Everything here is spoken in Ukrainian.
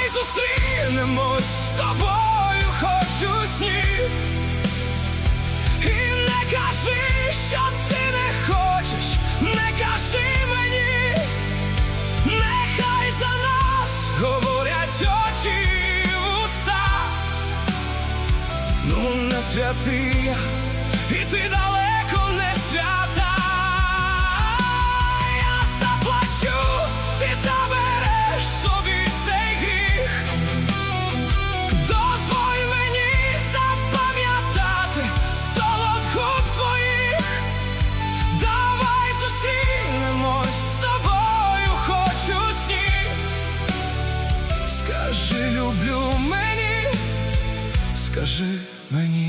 Давай зустрінемось з тобою хоч у сні. І не кажи, що ти не хочеш, не кажи мені. Нехай за нас говорять очі і уста. Ну не святий, і ти далеко не свята. Я заплачу, ти забереш собі цей гріх. Дозволь мені запам'ятати солод губ твоїх. Давай зустрінемось з тобою хоч у сні. Скажи люблю мені, скажи мені.